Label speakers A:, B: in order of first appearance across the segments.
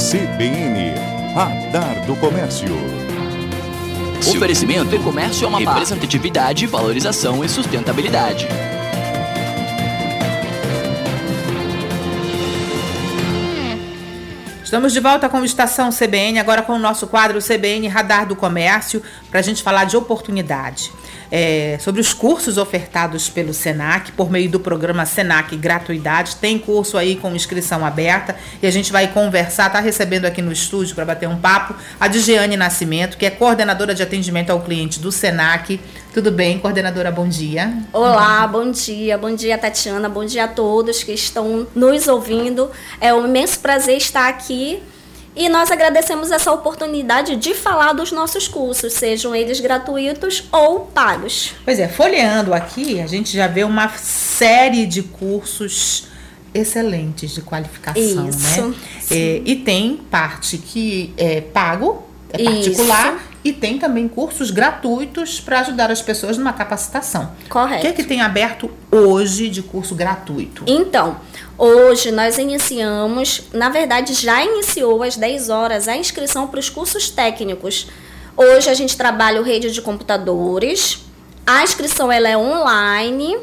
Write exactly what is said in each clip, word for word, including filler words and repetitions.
A: C B N, Radar do Comércio.
B: Oferecimento E-Comércio Amapá. Representatividade, valorização e sustentabilidade.
C: Estamos de volta com o Estação C B N, agora com o nosso quadro C B N Radar do Comércio, para a gente falar de oportunidade. É, sobre os cursos ofertados pelo Senac, por meio do programa Senac Gratuidade. Tem curso aí com inscrição aberta e a gente vai conversar, está recebendo aqui no estúdio para bater um papo, a Digiane Nascimento, que é coordenadora de atendimento ao cliente do Senac. Tudo bem, coordenadora? Bom dia.
D: Olá, bom dia. Bom dia, Tatiana. Bom dia a todos que estão nos ouvindo. É um imenso prazer estar aqui. E nós agradecemos essa oportunidade de falar dos nossos cursos, sejam eles gratuitos ou pagos.
C: Pois é, folheando aqui, a gente já vê uma série de cursos excelentes de qualificação,
D: Isso,
C: né? É, e tem parte que é pago, é particular,
D: Isso.
C: E tem também cursos gratuitos para ajudar as pessoas numa capacitação.
D: Correto.
C: O que é que tem aberto hoje de curso gratuito?
D: Então, hoje nós iniciamos, na verdade já iniciou às dez horas a inscrição para os cursos técnicos. Hoje a gente trabalha o rede de computadores, a inscrição ela é online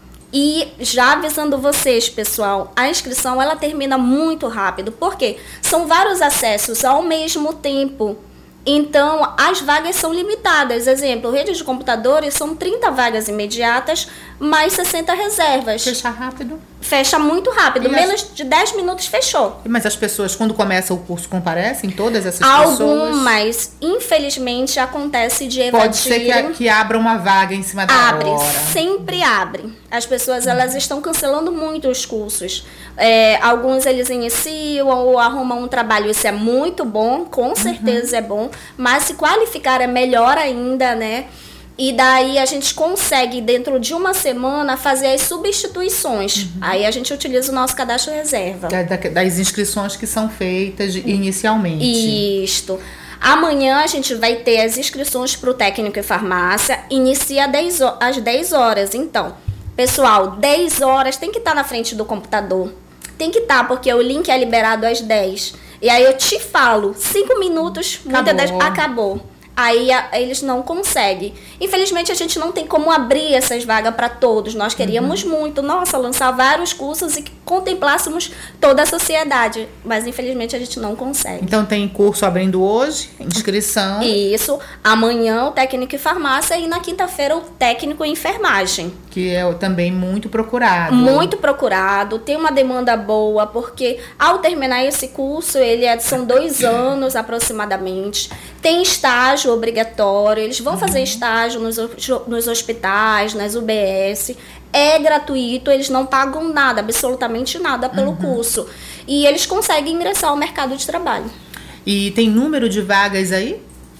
D: e já avisando vocês, pessoal, a inscrição ela termina muito rápido, porque são vários acessos ao mesmo tempo. Então, as vagas são limitadas. Exemplo, rede de computadores são trinta vagas imediatas, mais sessenta reservas.
C: Fecha rápido?
D: Fecha muito rápido.
C: E
D: Menos
C: as...
D: de dez minutos fechou.
C: Mas as pessoas, quando começa o curso, comparecem? Todas essas
D: Algumas,
C: pessoas?
D: Algumas, infelizmente, acontece de evadir.
C: Pode ser que, que abra uma vaga em cima da
D: abre,
C: hora.
D: Sempre abre. As pessoas, elas estão cancelando muito os cursos. É, alguns eles iniciam ou arrumam um trabalho. Isso é muito bom, com certeza uhum. é bom. Mas se qualificar é melhor ainda, né? E daí a gente consegue, dentro de uma semana, fazer as substituições. Uhum. Aí a gente utiliza o nosso cadastro reserva.
C: Da, da, das inscrições que são feitas inicialmente.
D: Isto. Amanhã a gente vai ter as inscrições para o técnico em farmácia. Inicia às dez horas. Então, pessoal, dez horas tem que estar na frente do computador. Tem que estar, porque o link é liberado às dez. E aí eu te falo, cinco minutos, muitas das acabou. Aí a, eles não conseguem. Infelizmente, a gente não tem como abrir essas vagas para todos. Nós queríamos uhum. muito, nossa, lançar vários cursos e que contemplássemos toda a sociedade. Mas, infelizmente, a gente não consegue.
C: Então, tem curso abrindo hoje, inscrição.
D: Isso. Amanhã, o técnico em farmácia e na quinta-feira, o técnico em enfermagem.
C: Que é também muito procurado.
D: Muito procurado. Tem uma demanda boa, porque ao terminar esse curso, ele é, são dois anos aproximadamente. Tem estágio obrigatório, eles vão uhum. fazer estágio nos, nos hospitais, nas U B S, é gratuito, eles não pagam nada, absolutamente nada pelo uhum. curso. E eles conseguem ingressar ao mercado de trabalho.
C: E tem número de vagas aí?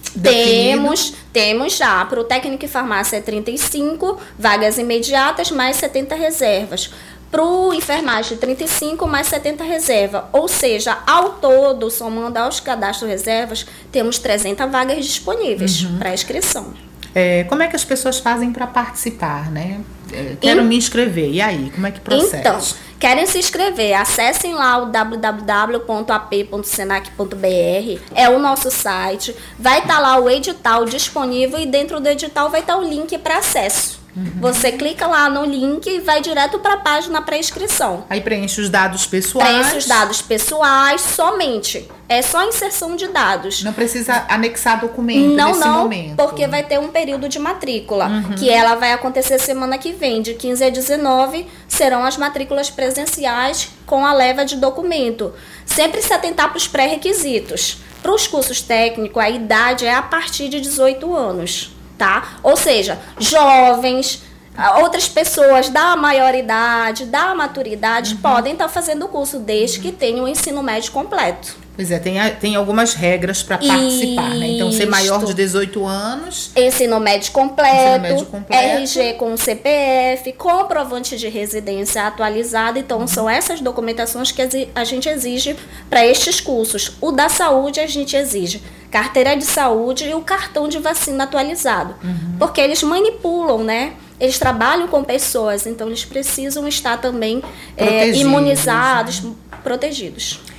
D: Temos, temos já. Para o técnico em farmácia é trinta e cinco, vagas imediatas, mais setenta reservas. Para o enfermagem, trinta e cinco mais setenta reserva. Ou seja, ao todo, somando aos cadastros reservas, temos trezentas vagas disponíveis uhum. para inscrição.
C: É, como é que as pessoas fazem para participar, né? É, quero e, me inscrever. E aí, como é que procede?
D: Então, querem se inscrever? Acessem lá o w w w ponto a p ponto senac ponto b r. É o nosso site. Vai estar tá lá o edital disponível e dentro do edital vai estar tá o link para acesso. Uhum. Você clica lá no link e vai direto para a página pré-inscrição.
C: Aí preenche os dados pessoais.
D: Preenche os dados pessoais somente. É só inserção de dados.
C: Não precisa anexar documento
D: não,
C: nesse
D: não,
C: momento.
D: Não, porque vai ter um período de matrícula.
C: Uhum.
D: Que ela vai acontecer semana que vem. De quinze a dezenove serão as matrículas presenciais com a leva de documento. Sempre se atentar para os pré-requisitos. Para os cursos técnicos, a idade é a partir de dezoito anos. Tá? Ou seja, jovens, outras pessoas da maioridade, da maturidade, uhum. podem estar fazendo o curso desde que tenham o ensino médio completo.
C: Pois é, tem, tem algumas regras para participar, né? Então, ser maior de dezoito anos...
D: Ensino médio completo,
C: ensino médio completo
D: R G com C P F, comprovante de residência atualizado. Então, uhum. são essas documentações que a gente exige para estes cursos. O da saúde, a gente exige carteira de saúde e o cartão de vacina atualizado. Uhum. Porque eles manipulam, né? Eles trabalham com pessoas, então eles precisam estar também é, imunizados, protegidos.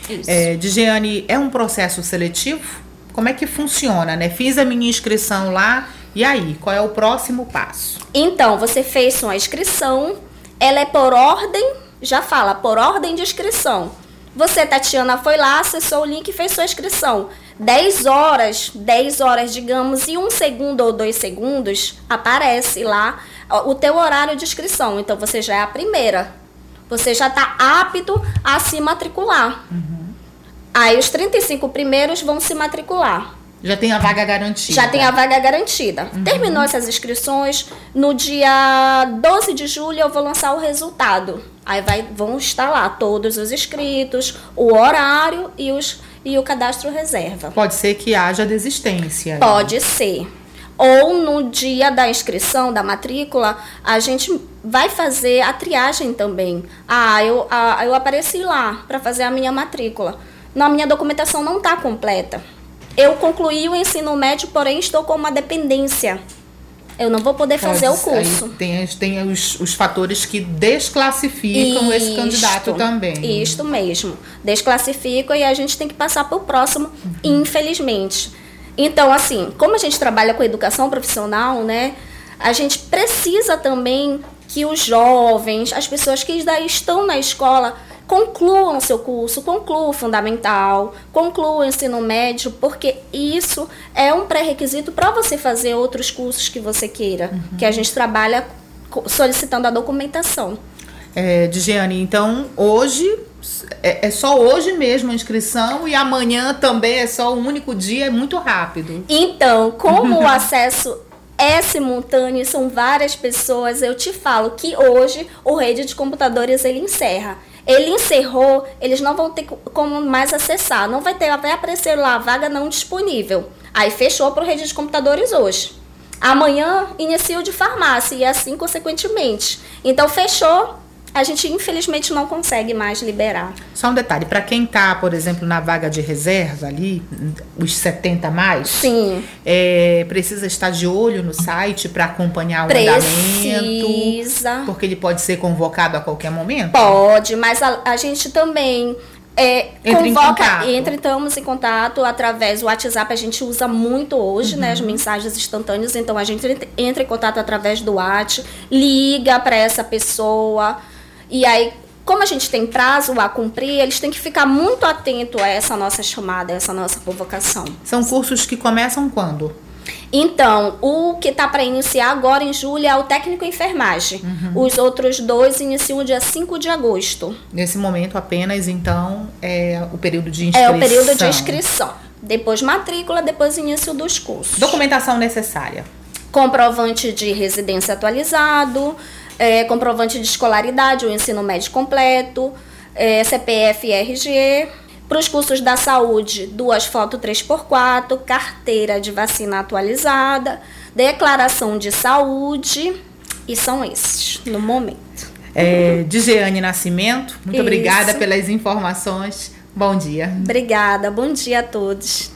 D: Isso.
C: É, Digiane, é um processo seletivo? Como é que funciona, né? Fiz a minha inscrição lá, e aí? Qual é o próximo passo?
D: Então, você fez sua inscrição, ela é por ordem, já fala, por ordem de inscrição. Você, Tatiana, foi lá, acessou o link e fez sua inscrição. dez horas, dez horas, digamos, e um segundo ou dois segundos, aparece lá o teu horário de inscrição. Então, você já é a primeira. Você já está apto a se matricular. Uhum. Aí, os trinta e cinco primeiros vão se matricular.
C: Já tem a vaga garantida.
D: Já tem a vaga garantida. Uhum. Terminou essas inscrições, no dia doze de julho eu vou lançar o resultado. Aí vai, vão estar lá todos os inscritos, o horário e, os, e o cadastro reserva.
C: Pode ser que haja desistência.
D: Pode ser. Ou no dia da inscrição, da matrícula, a gente vai fazer a triagem também. Ah, eu, ah, eu apareci lá para fazer a minha matrícula. Na minha documentação não está completa. Eu concluí o ensino médio, porém estou com uma dependência. Eu não vou poder
C: Pode,
D: fazer o curso.
C: Aí tem tem os, os fatores que desclassificam isto, esse candidato também.
D: Isto mesmo. Desclassificam e a gente tem que passar para o próximo, uhum. infelizmente. Então, assim, como a gente trabalha com educação profissional, né? A gente precisa também que os jovens, as pessoas que ainda estão na escola, concluam o seu curso, concluam o fundamental, concluam o ensino médio, porque isso é um pré-requisito para você fazer outros cursos que você queira, uhum. que a gente trabalha solicitando a documentação.
C: É, Digiane, então hoje é, é só hoje mesmo a inscrição e amanhã também é só um único dia, é muito rápido.
D: Então, como o acesso é simultâneo, são várias pessoas, eu te falo que hoje o Rede de Computadores ele encerra. Ele encerrou, eles não vão ter como mais acessar. Não vai ter, vai aparecer lá a vaga não disponível. Aí fechou para o Rede de Computadores hoje. Amanhã inicia o de farmácia e assim consequentemente. Então fechou, a gente infelizmente não consegue mais liberar.
C: Só um detalhe, para quem está, por exemplo, na vaga de reserva ali, os setenta a mais,
D: sim.
C: É, precisa estar de olho no site para acompanhar o
D: precisa.
C: andamento, porque ele pode ser convocado a qualquer momento?
D: Pode, mas a, a gente também é,
C: entra
D: convoca, em entra, estamos em contato através do WhatsApp, a gente usa muito hoje, uhum. né, as mensagens instantâneas, então a gente entra em contato através do WhatsApp, liga para essa pessoa. E aí, como a gente tem prazo a cumprir, eles têm que ficar muito atentos a essa nossa chamada, a essa nossa convocação.
C: São cursos que começam quando?
D: Então, o que está para iniciar agora em julho é o técnico em enfermagem. Uhum. Os outros dois iniciam dia cinco de agosto.
C: Nesse momento apenas, então, é o período de inscrição.
D: É o período de inscrição. Depois matrícula, depois início dos cursos.
C: Documentação necessária.
D: Comprovante de residência atualizado, É, comprovante de escolaridade, o ensino médio completo, é, C P F e R G. Para os cursos da saúde, duas fotos três por quatro, carteira de vacina atualizada, declaração de saúde, e são esses, no momento.
C: É, Digiane Nascimento, muito
D: Isso.
C: obrigada pelas informações. Bom dia.
D: Obrigada, bom dia a todos.